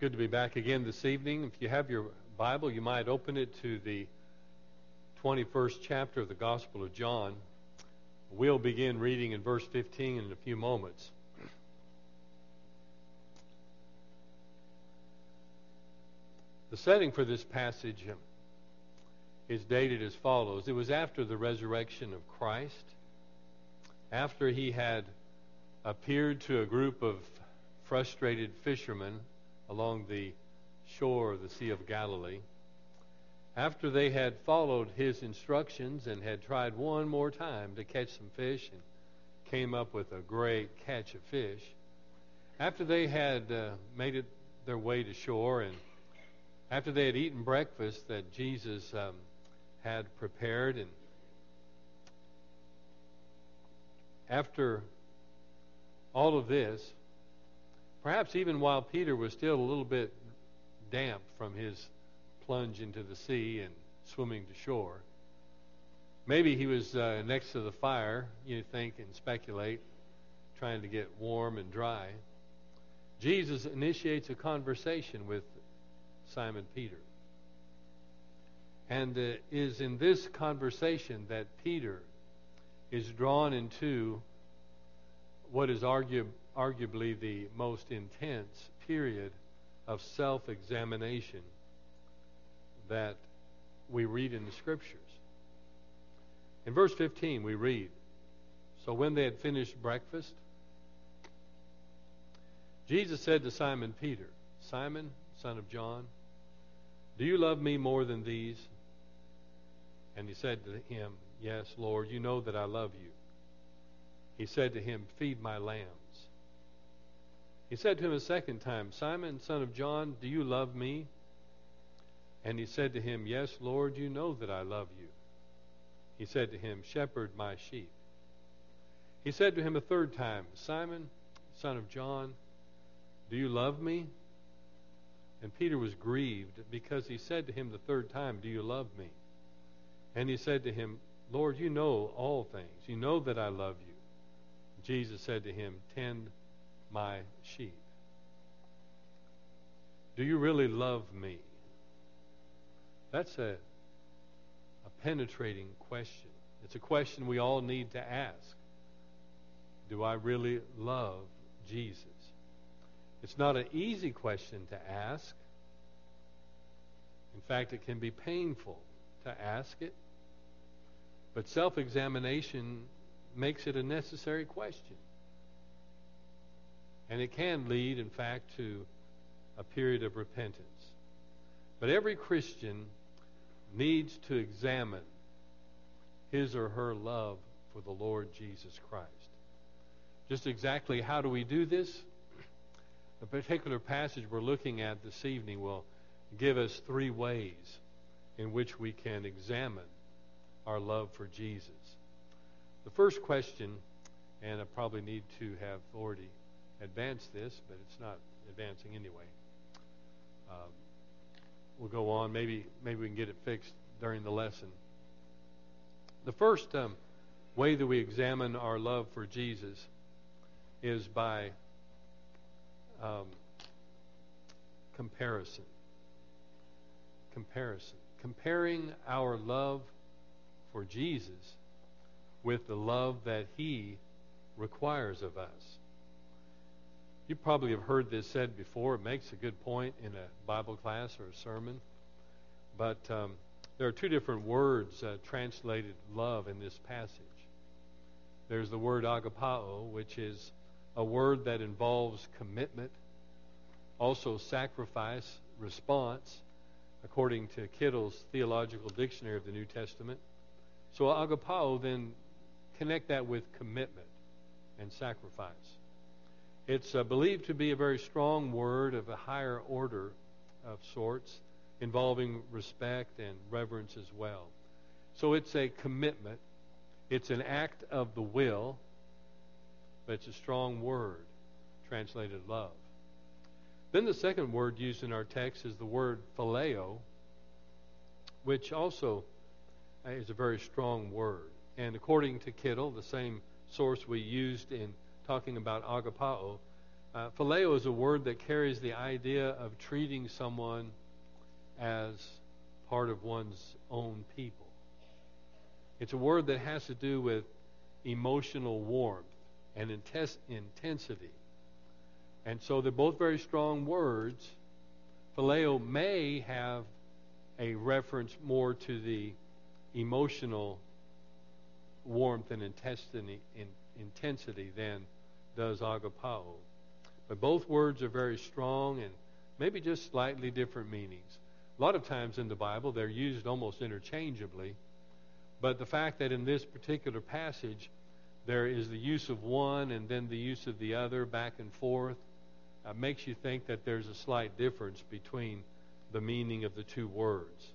Good to be back again this evening. If you have your Bible, you might open it to the 21st chapter of the Gospel of John. We'll begin reading in verse 15 in a few moments. The setting for this passage is dated as follows. It was after the resurrection of Christ, after he had appeared to a group of frustrated fishermen along the shore of the Sea of Galilee, after they had followed his instructions and had tried one more time to catch some fish and came up with a great catch of fish, after they had made it their way to shore, and after they had eaten breakfast that Jesus had prepared, and after all of this, perhaps even while Peter was still a little bit damp from his plunge into the sea and swimming to shore, maybe he was next to the fire, you think and speculate, trying to get warm and dry, Jesus initiates a conversation with Simon Peter. And is in this conversation that Peter is drawn into what is arguably the most intense period of self-examination that we read in the Scriptures. In verse 15 we read, "So when they had finished breakfast, Jesus said to Simon Peter, 'Simon, son of John, do you love me more than these?' And he said to him, 'Yes, Lord, you know that I love you.' He said to him, 'Feed my lambs.' He said to him a second time, 'Simon, son of John, do you love me?' And he said to him, 'Yes, Lord, you know that I love you.' He said to him, 'Shepherd my sheep.' He said to him a third time, 'Simon, son of John, do you love me?' And Peter was grieved because he said to him the third time, 'Do you love me?' And he said to him, 'Lord, you know all things. You know that I love you.' Jesus said to him, 'Tend my sheep.' Do you really love me? That's a penetrating question. It's a question we all need to ask. Do I really love Jesus? It's not an easy question to ask. In fact, it can be painful to ask it. But self-examination makes it a necessary question. And it can lead, in fact, to a period of repentance. But every Christian needs to examine his or her love for the Lord Jesus Christ. Just exactly how do we do this? The particular passage we're looking at this evening will give us three ways in which we can examine our love for Jesus. The first question, and I probably need to have already advanced this, but it's not advancing anyway. We'll go on. Maybe we can get it fixed during the lesson. The first way that we examine our love for Jesus is by comparison. Comparing our love for Jesus with the love that he requires of us. You probably have heard this said before. It makes a good point in a Bible class or a sermon. But there are two different words translated love in this passage. There's the word agapao, which is a word that involves commitment, also sacrifice, response, according to Kittle's Theological Dictionary of the New Testament. So agapao, then connect that with commitment and sacrifice. It's believed to be a very strong word of a higher order of sorts, involving respect and reverence as well. So it's a commitment. It's an act of the will, but it's a strong word, translated love. Then the second word used in our text is the word phileo, which also is a very strong word. And according to Kittle, the same source we used in talking about agapao, Phileo is a word that carries the idea of treating someone as part of one's own people. It's a word that has to do with emotional warmth and intensity. And so they're both very strong words. Phileo may have a reference more to the emotional warmth and intensity than does agapao. But both words are very strong and maybe just slightly different meanings. A lot of times in the Bible they're used almost interchangeably, but the fact that in this particular passage there is the use of one and then the use of the other back and forth makes you think that there's a slight difference between the meaning of the two words.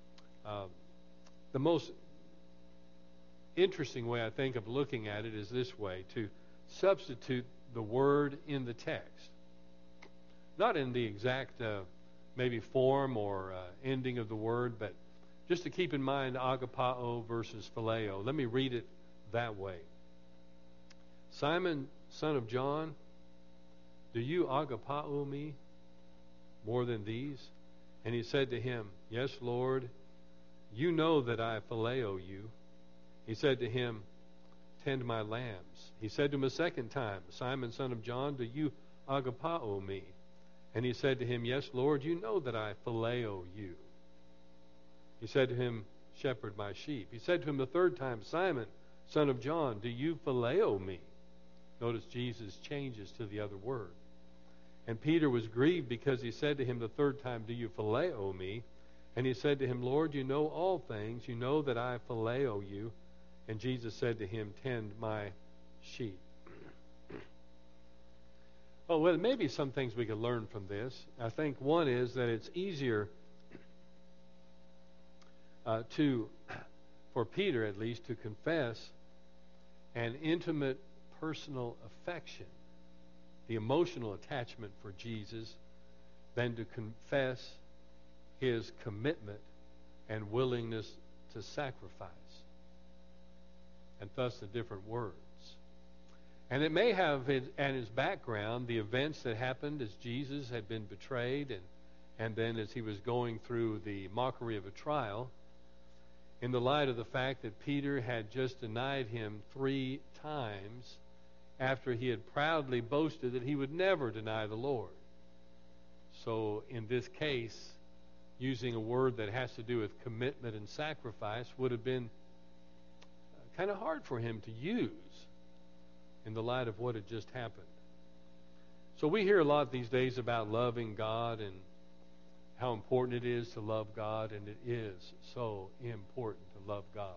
The most interesting way I think of looking at it is this way: to substitute the word in the text, not in the exact maybe form or ending of the word, but just to keep in mind agapao versus phileo. Let me read it that way. Simon, son of John, do you agapao me more than these? And he said to him, Yes, Lord, you know that I phileo you. He said to him, Tend my lambs. He said to him a second time, Simon, son of John, do you agapao me? And he said to him, Yes, Lord, you know that I phileo you. He said to him, Shepherd my sheep. He said to him the third time, Simon, son of John, do you phileo me? Notice Jesus changes to the other word. And Peter was grieved because he said to him the third time, Do you phileo me? And he said to him, Lord, you know all things. You know that I phileo you. And Jesus said to him, Tend my sheep. Oh, well, maybe some things we could learn from this. I think one is that it's easier for Peter at least, to confess an intimate personal affection, the emotional attachment for Jesus, than to confess his commitment and willingness to sacrifice. And thus the different words. And it may have in his background the events that happened as Jesus had been betrayed and then as he was going through the mockery of a trial, in the light of the fact that Peter had just denied him 3 times after he had proudly boasted that he would never deny the Lord. So in this case, using a word that has to do with commitment and sacrifice would have been kind of hard for him to use in the light of what had just happened. So we hear a lot these days about loving God and how important it is to love God, and it is so important to love God.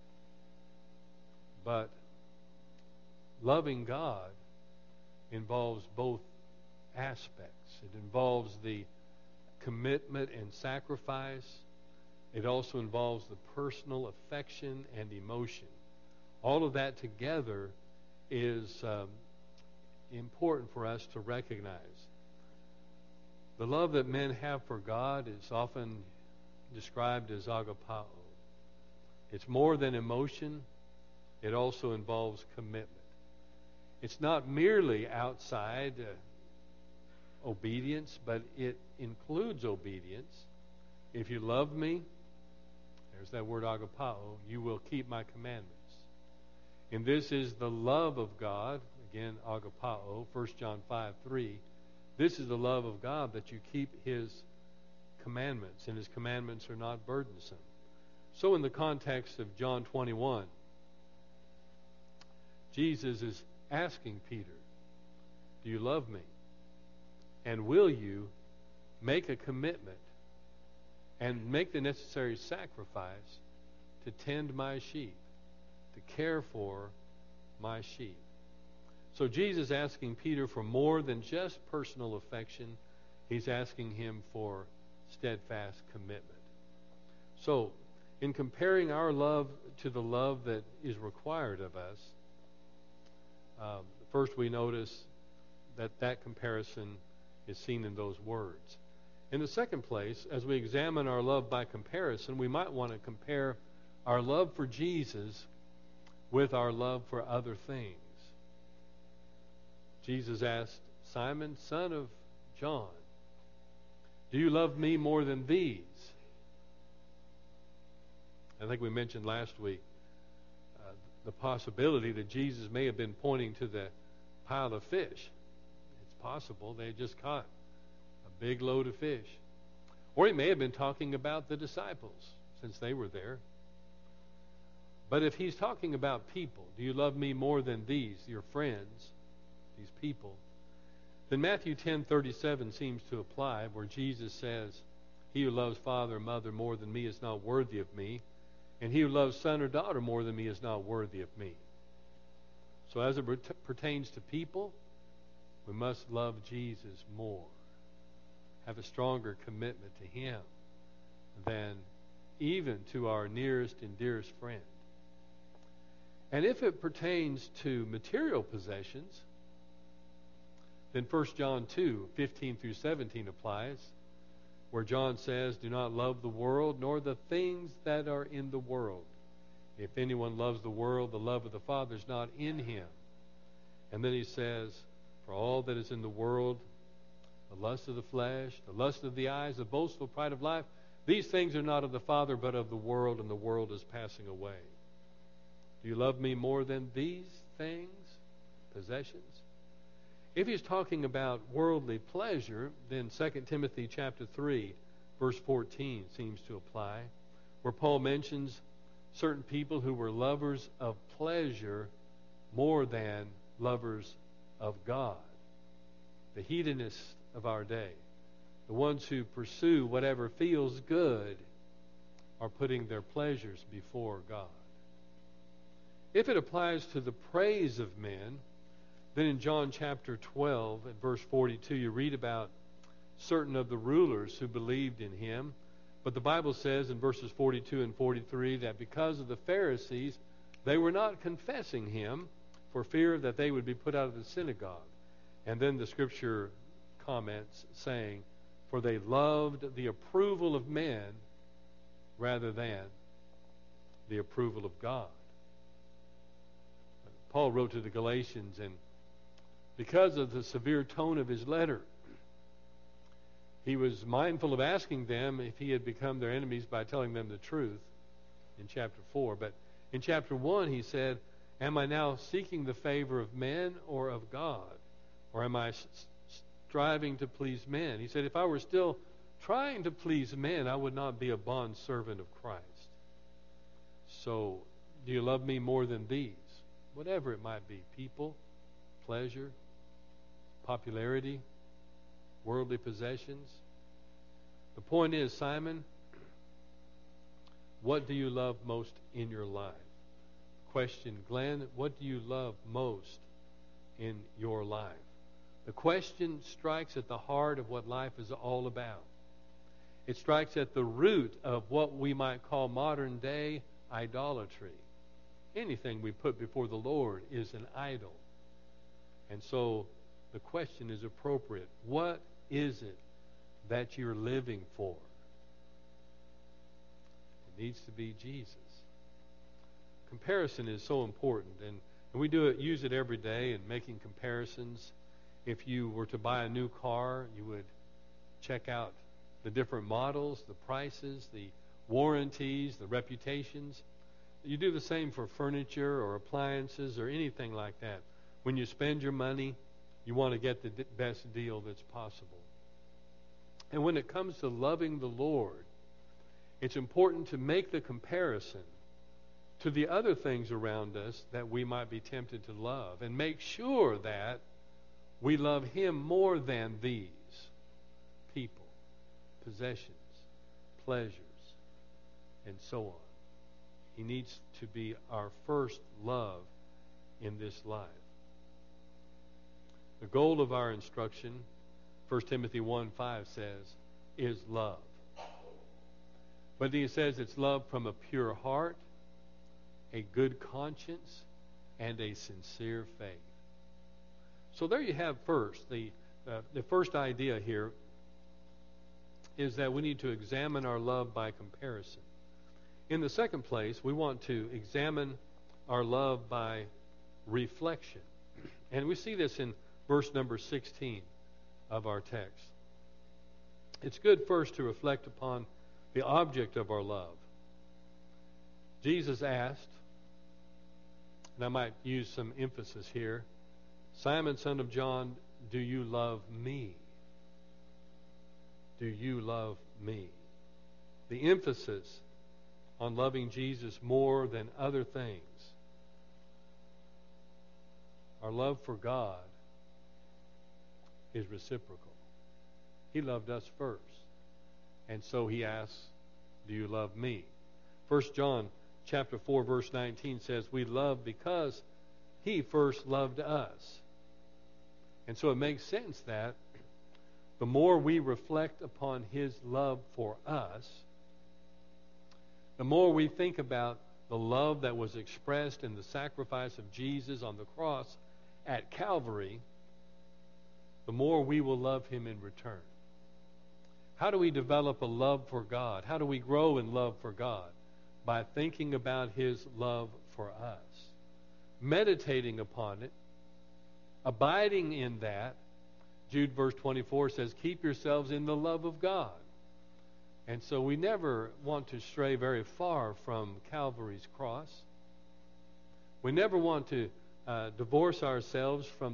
But loving God involves both aspects. It involves the commitment and sacrifice. It also involves the personal affection and emotion. All of that together is important for us to recognize. The love that men have for God is often described as agapao. It's more than emotion. It also involves commitment. It's not merely outside obedience, but it includes obedience. If you love me, there's that word agapao, you will keep my commandments. And this is the love of God, again, agapao, 1 John 5:3. This is the love of God, that you keep his commandments, and his commandments are not burdensome. So in the context of John 21, Jesus is asking Peter, do you love me? And will you make a commitment and make the necessary sacrifice to tend my sheep, to care for my sheep? So Jesus is asking Peter for more than just personal affection. He's asking him for steadfast commitment. So, in comparing our love to the love that is required of us, first we notice that comparison is seen in those words. In the second place, as we examine our love by comparison, we might want to compare our love for Jesus with our love for other things. Jesus asked Simon, son of John, do you love me more than these? I think we mentioned last week the possibility that Jesus may have been pointing to the pile of fish. It's possible they had just caught a big load of fish. Or he may have been talking about the disciples, since they were there. But if he's talking about people, do you love me more than these, your friends, these people? Then Matthew 10:37 seems to apply, where Jesus says, he who loves father or mother more than me is not worthy of me, and he who loves son or daughter more than me is not worthy of me. So as it pertains to people, we must love Jesus more, have a stronger commitment to him than even to our nearest and dearest friend. And if it pertains to material possessions, then 1 John 2:15 through 17 applies, where John says, do not love the world nor the things that are in the world. If anyone loves the world, the love of the Father is not in him. And then he says, for all that is in the world, the lust of the flesh, the lust of the eyes, the boastful pride of life, these things are not of the Father, but of the world, and the world is passing away. Do you love me more than these things, possessions? If he's talking about worldly pleasure, then 2 Timothy chapter 3, verse 14 seems to apply, where Paul mentions certain people who were lovers of pleasure more than lovers of God. The hedonists of our day, the ones who pursue whatever feels good, are putting their pleasures before God. If it applies to the praise of men, then in John chapter 12 and verse 42 you read about certain of the rulers who believed in him. But the Bible says in verses 42 and 43 that because of the Pharisees, they were not confessing him for fear that they would be put out of the synagogue. And then the scripture comments saying, for they loved the approval of men rather than the approval of God. Paul wrote to the Galatians, and because of the severe tone of his letter, he was mindful of asking them if he had become their enemies by telling them the truth in chapter 4. But in chapter 1 he said, am I now seeking the favor of men or of God? Or am I striving to please men? He said, if I were still trying to please men, I would not be a bondservant of Christ. So, do you love me more than these? Whatever it might be, people, pleasure, popularity, worldly possessions. The point is, Simon, what do you love most in your life? Question, Glenn, what do you love most in your life? The question strikes at the heart of what life is all about. It strikes at the root of what we might call modern day idolatry. Anything we put before the Lord is an idol. And so the question is appropriate. What is it that you're living for? It needs to be Jesus. Comparison is so important, and we use it every day in making comparisons. If you were to buy a new car, you would check out the different models, the prices, the warranties, the reputations. You do the same for furniture or appliances or anything like that. When you spend your money, you want to get the best deal that's possible. And when it comes to loving the Lord, it's important to make the comparison to the other things around us that we might be tempted to love, and make sure that we love him more than these people, possessions, pleasures, and so on. He needs to be our first love in this life. The goal of our instruction, 1 Timothy 1:5 says, is love. But he says it's love from a pure heart, a good conscience, and a sincere faith. So there you have first. The first idea here is that we need to examine our love by comparison. In the second place, we want to examine our love by reflection. And we see this in verse number 16 of our text. It's good first to reflect upon the object of our love. Jesus asked, and I might use some emphasis here, Simon, son of John, do you love me? Do you love me? The emphasis on loving Jesus more than other things. Our love for God is reciprocal. He loved us first. And so he asks, do you love me? 1 John chapter 4, verse 19 says, we love because he first loved us. And so it makes sense that the more we reflect upon his love for us, the more we think about the love that was expressed in the sacrifice of Jesus on the cross at Calvary, the more we will love him in return. How do we develop a love for God? How do we grow in love for God? By thinking about his love for us, meditating upon it, abiding in that. Jude verse 24 says, keep yourselves in the love of God. And so we never want to stray very far from Calvary's cross. We never want to divorce ourselves from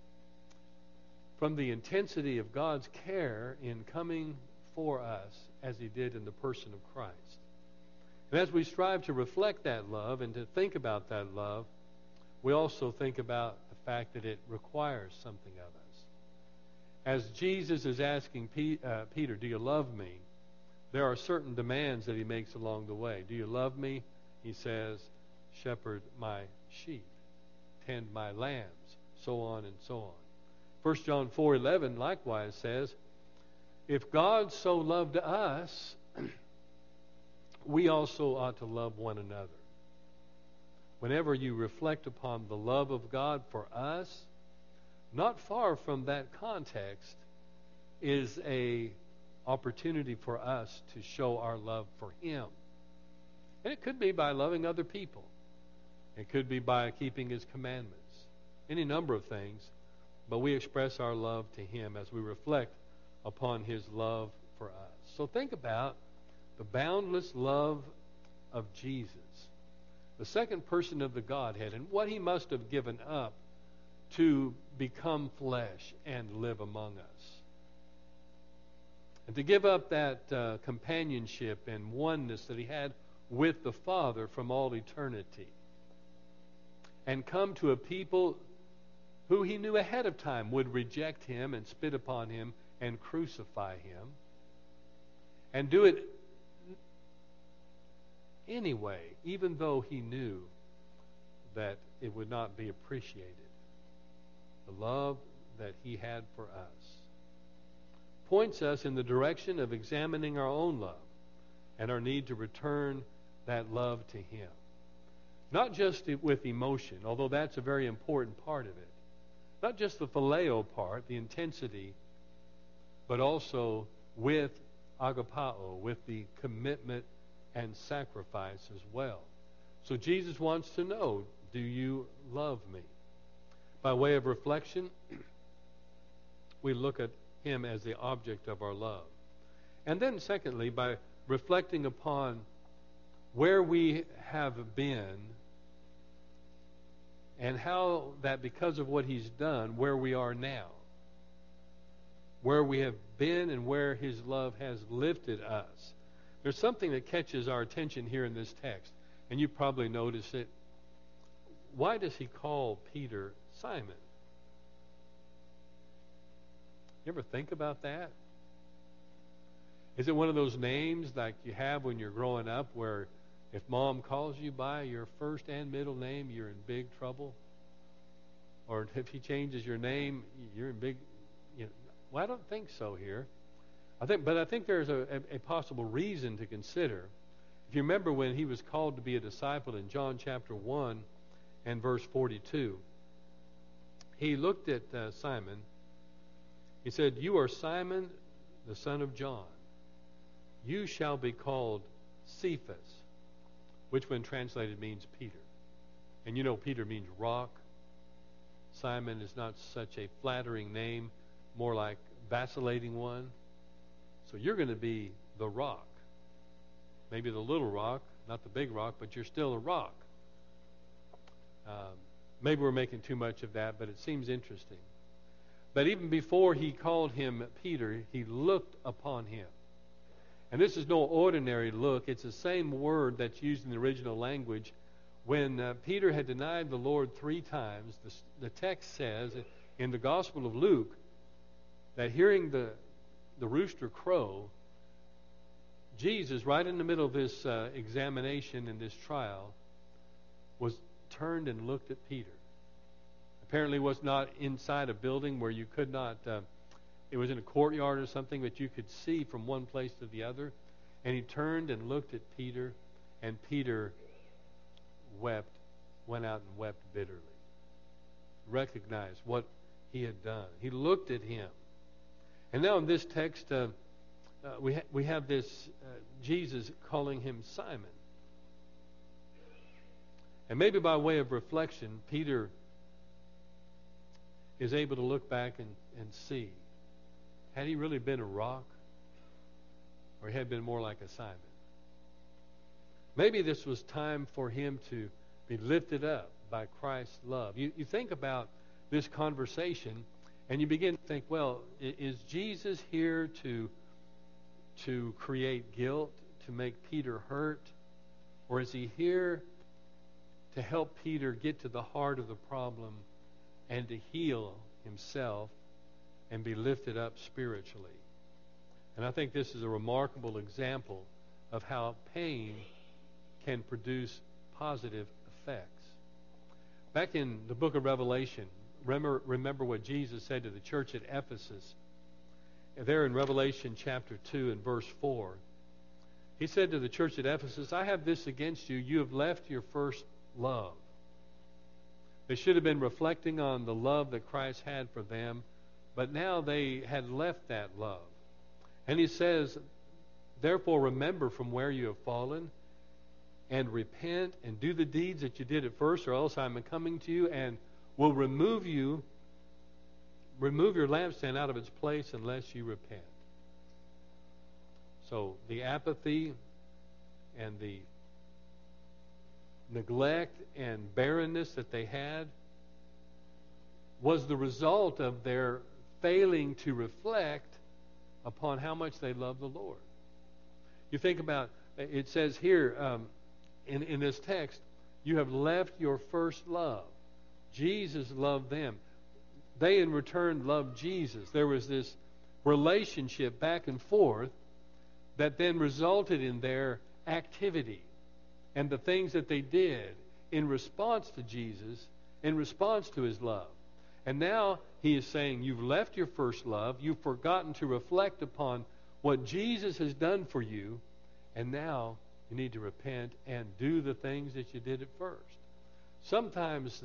the intensity of God's care in coming for us as he did in the person of Christ. And as we strive to reflect that love and to think about that love, we also think about the fact that it requires something of us. As Jesus is asking Peter, do you love me? There are certain demands that he makes along the way. Do you love me? He says, shepherd my sheep, tend my lambs, so on and so on. 1 John 4:11 likewise says, if God so loved us, we also ought to love one another. Whenever you reflect upon the love of God for us, not far from that context is a opportunity for us to show our love for him. And it could be by loving other people. It could be by keeping his commandments. Any number of things. But we express our love to him as we reflect upon his love for us. So think about the boundless love of Jesus, the second person of the Godhead, and what he must have given up to become flesh and live among us. And to give up that companionship and oneness that he had with the Father from all eternity. And come to a people who he knew ahead of time would reject him and spit upon him and crucify him. And do it anyway, even though he knew that it would not be appreciated. The love that he had for us points us in the direction of examining our own love and our need to return that love to him. Not just with emotion, although that's a very important part of it. Not just the phileo part, the intensity, but also with agapao, with the commitment and sacrifice as well. So Jesus wants to know, do you love me? By way of reflection, we look at him as the object of our love. And then secondly, by reflecting upon where we have been and how that because of what he's done, where we are now. Where we have been and where his love has lifted us. There's something that catches our attention here in this text, and you probably notice it. Why does he call Peter Simon? You ever think about that? Is it one of those names like you have when you're growing up where if mom calls you by your first and middle name, you're in big trouble? Or if he changes your name, you're in big... Well, I don't think so here. I think there's a possible reason to consider. If you remember when he was called to be a disciple in John chapter 1 and verse 42, he looked at Simon. He said, you are Simon, the son of John. You shall be called Cephas, which when translated means Peter. And you know Peter means rock. Simon is not such a flattering name, more like vacillating one. So you're going to be the rock. Maybe the little rock, not the big rock, but you're still a rock. Maybe we're making too much of that, but it seems interesting. But even before he called him Peter, he looked upon him. And this is no ordinary look. It's the same word that's used in the original language. When Peter had denied the Lord 3 times, the text says in the Gospel of Luke that hearing the rooster crow, Jesus, right in the middle of this examination and this trial, was turned and looked at Peter. Apparently was not inside a building where you could not, it was in a courtyard or something that you could see from one place to the other. And he turned and looked at Peter, and Peter wept, went out and wept bitterly. Recognized what he had done. He looked at him. And now in this text, we have this Jesus calling him Simon. And maybe by way of reflection, Peter is able to look back and see, had he really been a rock, or he had been more like a Simon? Maybe this was time for him to be lifted up by Christ's love. You think about this conversation, and you begin to think, well, is Jesus here to create guilt, to make Peter hurt? Or is he here to help Peter get to the heart of the problem and to heal himself and be lifted up spiritually? And I think this is a remarkable example of how pain can produce positive effects. Back in the book of Revelation, remember what Jesus said to the church at Ephesus. There in Revelation chapter 2 and verse 4, he said to the church at Ephesus, I have this against you, you have left your first love. They should have been reflecting on the love that Christ had for them, but now they had left that love. And he says, therefore remember from where you have fallen, and repent and do the deeds that you did at first, or else I am coming to you and will remove your lampstand out of its place unless you repent. So the apathy and the neglect and barrenness that they had was the result of their failing to reflect upon how much they loved the Lord. You think about, it says here in this text, you have left your first love. Jesus loved them. They in return loved Jesus. There was this relationship back and forth that then resulted in their activity and the things that they did in response to Jesus, in response to his love. And now he is saying, you've left your first love, you've forgotten to reflect upon what Jesus has done for you, and now you need to repent and do the things that you did at first. Sometimes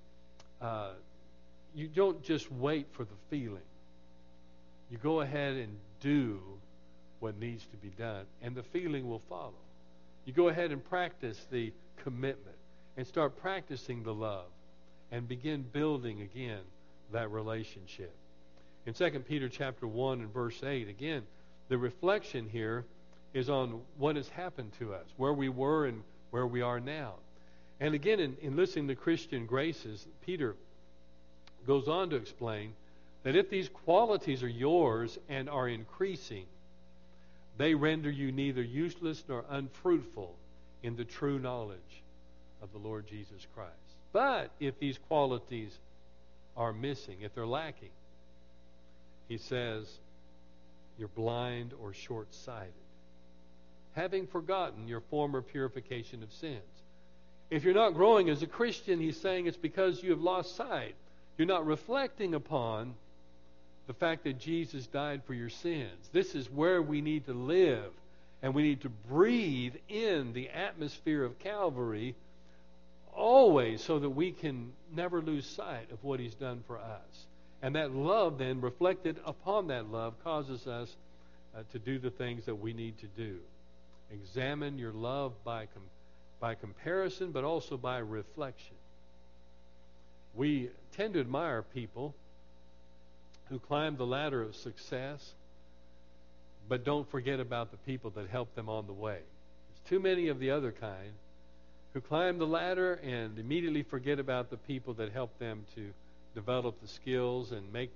you don't just wait for the feeling. You go ahead and do what needs to be done, and the feeling will follow. You go ahead and practice the commitment and start practicing the love and begin building again that relationship. In 2 Peter chapter 1 and verse 8, again, the reflection here is on what has happened to us, where we were and where we are now. And again, in listening to Christian Graces, Peter goes on to explain that if these qualities are yours and are increasing, they render you neither useless nor unfruitful in the true knowledge of the Lord Jesus Christ. But if these qualities are missing, if they're lacking, he says, you're blind or short-sighted, having forgotten your former purification of sins. If you're not growing as a Christian, he's saying it's because you have lost sight. You're not reflecting upon the fact that Jesus died for your sins. This is where we need to live, and we need to breathe in the atmosphere of Calvary always, so that we can never lose sight of what he's done for us. And that love then, reflected upon that love, causes us to do the things that we need to do. Examine your love by comparison, but also by reflection. We tend to admire people who climb the ladder of success, but don't forget about the people that help them on the way. There's too many of the other kind who climb the ladder and immediately forget about the people that help them to develop the skills and make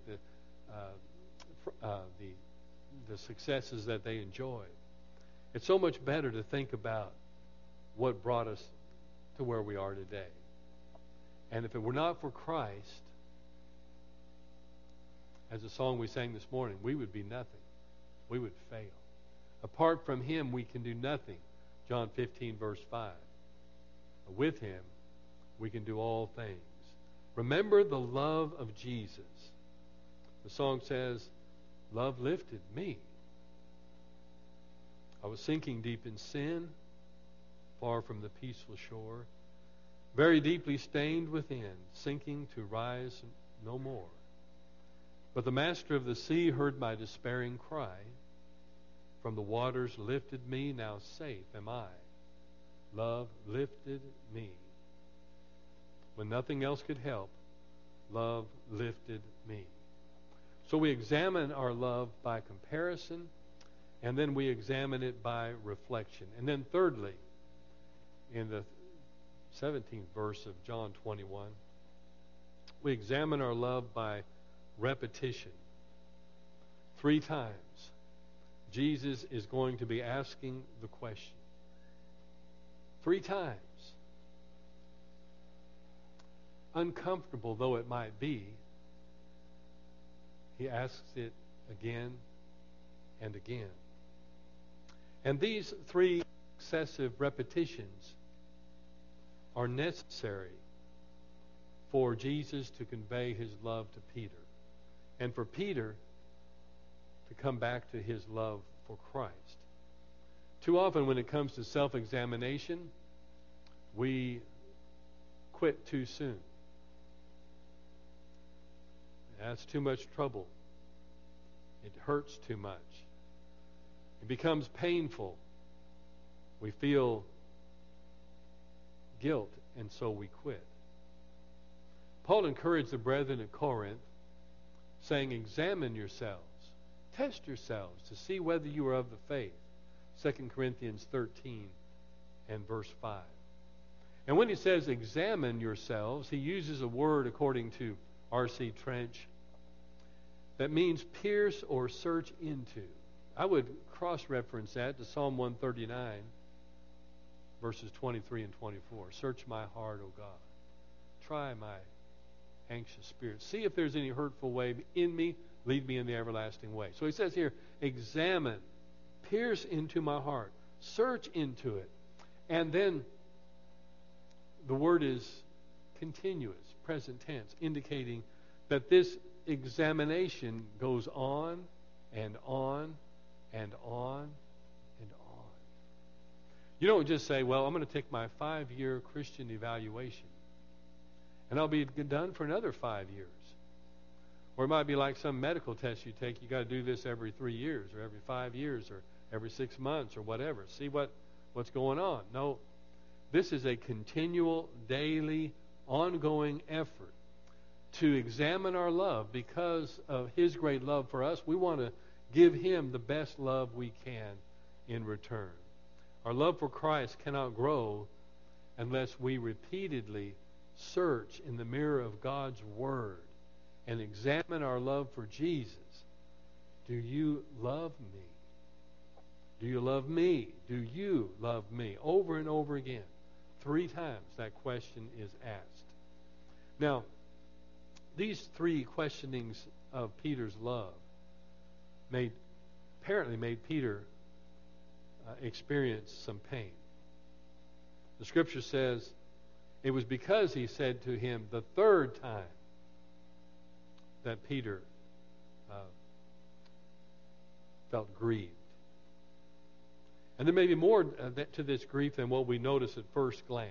the successes that they enjoy. It's so much better to think about what brought us to where we are today. And if it were not for Christ, as the song we sang this morning, we would be nothing. We would fail. Apart from Him, we can do nothing. John 15, verse 5. With Him, we can do all things. Remember the love of Jesus. The song says, love lifted me. I was sinking deep in sin, far from the peaceful shore, very deeply stained within, sinking to rise no more. But the master of the sea heard my despairing cry. From the waters lifted me, now safe am I. Love lifted me. When nothing else could help, love lifted me. So we examine our love by comparison, and then we examine it by reflection. And then thirdly, in the 17th verse of John 21, we examine our love by repetition. 3 times, Jesus is going to be asking the question. 3 times. Uncomfortable though it might be, He asks it again and again. And these 3 successive repetitions are necessary for Jesus to convey His love to Peter, and for Peter to come back to his love for Christ. Too often when it comes to self-examination, we quit too soon. That's too much trouble. It hurts too much. It becomes painful. We feel guilt, and so we quit. Paul encouraged the brethren at Corinth, saying, examine yourselves, test yourselves to see whether you are of the faith. 2 Corinthians 13 and verse 5. And when he says examine yourselves, he uses a word according to R.C. Trench that means pierce or search into. I would cross-reference that to Psalm 139, verses 23 and 24. Search my heart, O God. Try my anxious spirit. See if there's any hurtful way in me. Lead me in the everlasting way. So he says here, examine, pierce into my heart, search into it. And then the word is continuous, present tense, indicating that this examination goes on and on and on and on. You don't just say, well, I'm going to take my 5-year Christian evaluation, and I'll be done for another 5 years. Or it might be like some medical test you take. You got to do this every 3 years or every 5 years or every 6 months or whatever. See what's going on. No, this is a continual, daily, ongoing effort to examine our love. Because of His great love for us, we want to give Him the best love we can in return. Our love for Christ cannot grow unless we repeatedly search in the mirror of God's Word and examine our love for Jesus. Do you love me? Do you love me? Do you love me? Over and over again. 3 times that question is asked. Now, these 3 questionings of Peter's love apparently made Peter experience some pain. The Scripture says it was because he said to him the 3rd time that Peter felt grieved. And there may be more to this grief than what we notice at first glance.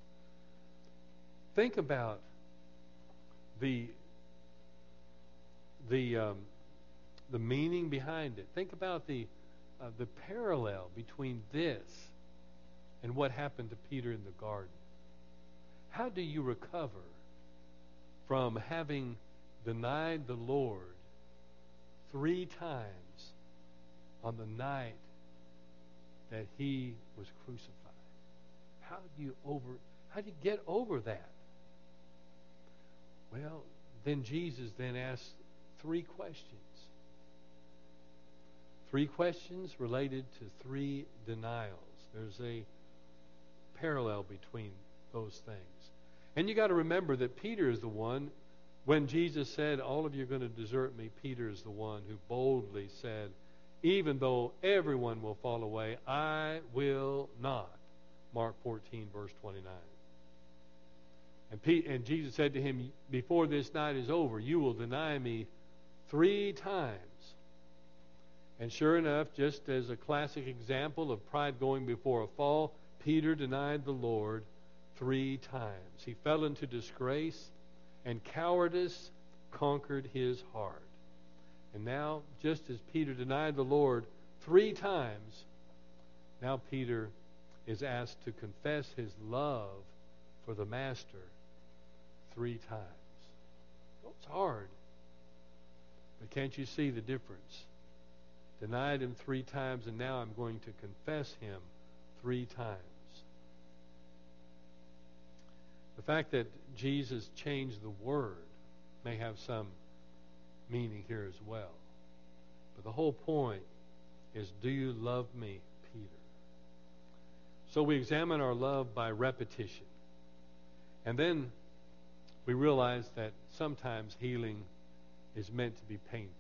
Think about the meaning behind it. Think about the parallel between this and what happened to Peter in the garden. How do you recover from having denied the Lord 3 times on the night that he was crucified. How do you get over that? Well, then Jesus then asked 3 questions. 3 questions related to 3 denials. There's a parallel between those things. And you got to remember that Peter is the one, when Jesus said, all of you are going to desert me, Peter is the one who boldly said, even though everyone will fall away, I will not. Mark 14, verse 29. And Jesus said to him, before this night is over, you will deny me 3 times. And sure enough, just as a classic example of pride going before a fall, Peter denied the Lord 3 times. He fell into disgrace, and cowardice conquered his heart. And now, just as Peter denied the Lord 3 times, now Peter is asked to confess his love for the Master 3 times. Well, it's hard. But can't you see the difference? Denied him 3 times, and now I'm going to confess him 3 times. The fact that Jesus changed the word may have some meaning here as well. But the whole point is, do you love me, Peter? So we examine our love by repetition. And then we realize that sometimes healing is meant to be painful.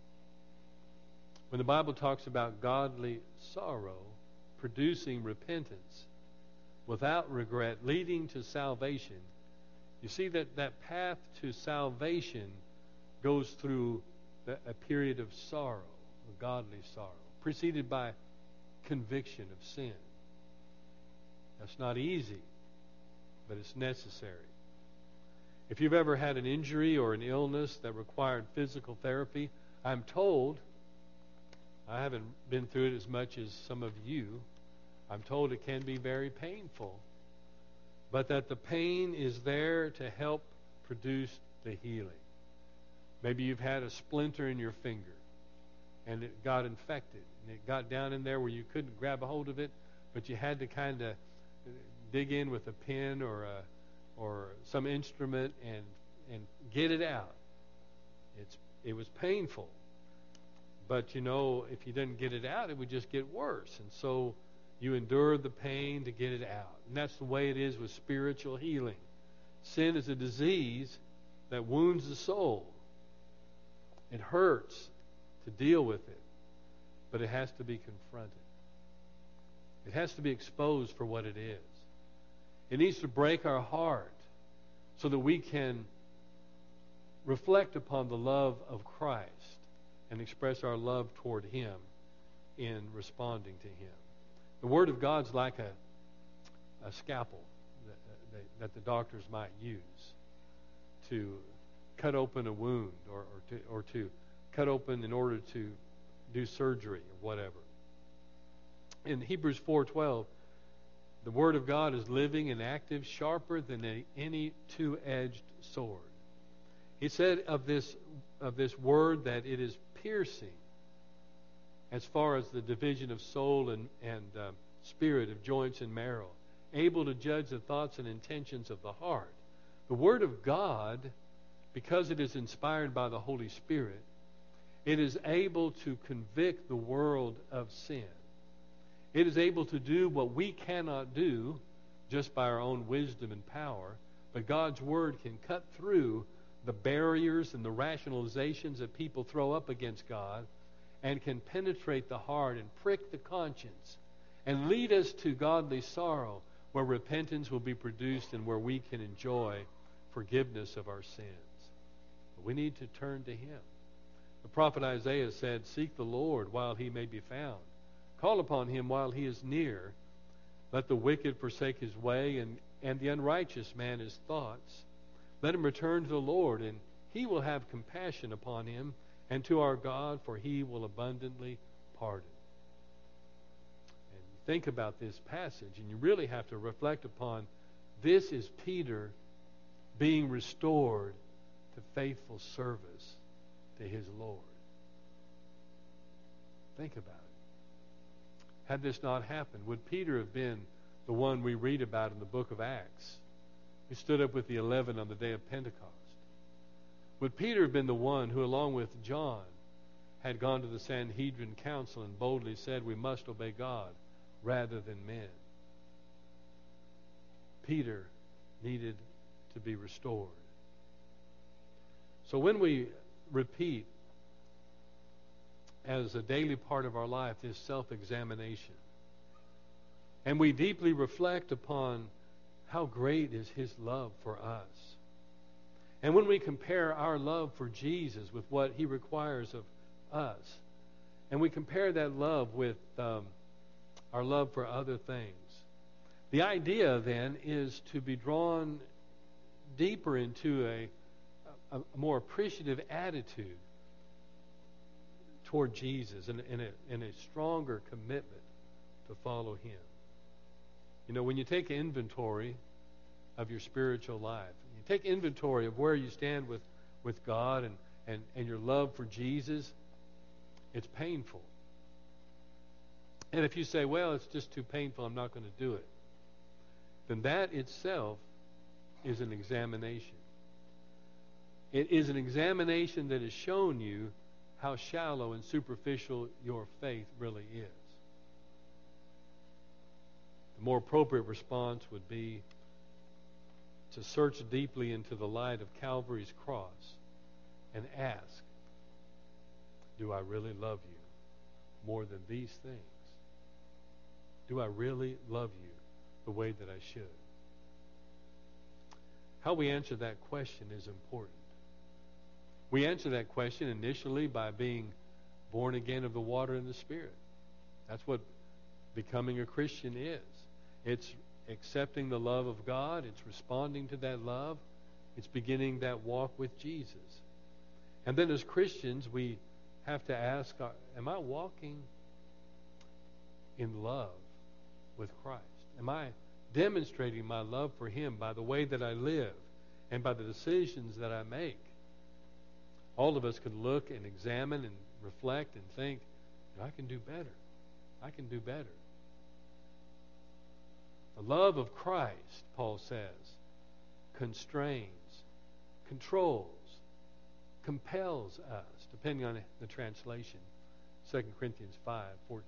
When the Bible talks about godly sorrow producing repentance without regret, leading to salvation, you see that path to salvation goes through a period of sorrow, a godly sorrow, preceded by conviction of sin. That's not easy, but it's necessary. If you've ever had an injury or an illness that required physical therapy, I'm told, I haven't been through it as much as some of you, I'm told it can be very painful, but that the pain is there to help produce the healing. Maybe you've had a splinter in your finger and it got infected and it got down in there where you couldn't grab a hold of it, but you had to kind of dig in with a pin or some instrument and get it out. It was painful. But you know, if you didn't get it out, it would just get worse. And so you endure the pain to get it out. And that's the way it is with spiritual healing. Sin is a disease that wounds the soul. It hurts to deal with it, but it has to be confronted. It has to be exposed for what it is. It needs to break our heart so that we can reflect upon the love of Christ and express our love toward Him in responding to Him. The Word of God's like a scalpel that the doctors might use to cut open a wound or to cut open in order to do surgery or whatever. In Hebrews 4:12, the Word of God is living and active, sharper than any two-edged sword. He said of this Word that it is piercing as far as the division of soul and spirit, of joints and marrow, able to judge the thoughts and intentions of the heart. The Word of God, because it is inspired by the Holy Spirit, it is able to convict the world of sin. It is able to do what we cannot do just by our own wisdom and power, but God's Word can cut through the barriers and the rationalizations that people throw up against God and can penetrate the heart and prick the conscience and lead us to godly sorrow, where repentance will be produced and where we can enjoy forgiveness of our sins. But we need to turn to Him. The prophet Isaiah said, "Seek the Lord while He may be found. Call upon Him while He is near. Let the wicked forsake his way, and the unrighteous man his thoughts. Let him return to the Lord, and He will have compassion upon him, and to our God, for He will abundantly pardon." And you think about this passage, and you really have to reflect upon, this is Peter being restored to faithful service to his Lord. Think about it. Had this not happened, would Peter have been the one we read about in the book of Acts, who stood up with the 11 on the day of Pentecost? Would Peter have been the one who, along with John, had gone to the Sanhedrin council and boldly said, we must obey God rather than men? Peter needed to be restored. So when we repeat as a daily part of our life this self-examination, and we deeply reflect upon how great is his love for us, and when we compare our love for Jesus with what he requires of us, and we compare that love with our love for other things, the idea then is to be drawn deeper into a more appreciative attitude toward Jesus and a stronger commitment to follow him. You know, when you take inventory of your spiritual life, you take inventory of where you stand with God and your love for Jesus, it's painful. And if you say, well, it's just too painful, I'm not going to do it, then that itself is an examination. It is an examination that has shown you how shallow and superficial your faith really is. The more appropriate response would be to search deeply into the light of Calvary's cross and ask, do I really love you more than these things? Do I really love you the way that I should? How we answer that question is important. We answer that question initially by being born again of the water and the Spirit. That's what becoming a Christian is. It's accepting the love of God. It's responding to that love. It's beginning that walk with Jesus. And then as Christians, we have to ask, am I walking in love with Christ? Am I demonstrating my love for him by the way that I live and by the decisions that I make? All of us can look and examine and reflect and think, I can do better. I can do better. The love of Christ, Paul says, constrains, controls, compels us, depending on the translation, 2 Corinthians 5:14.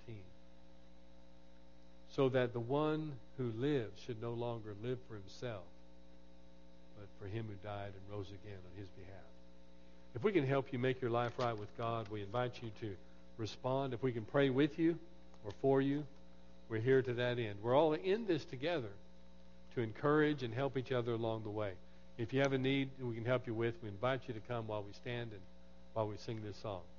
So that the one who lives should no longer live for himself, but for him who died and rose again on his behalf. If we can help you make your life right with God, we invite you to respond. If we can pray with you or for you, we're here to that end. We're all in this together to encourage and help each other along the way. If you have a need we can help you with, we invite you to come while we stand and while we sing this song.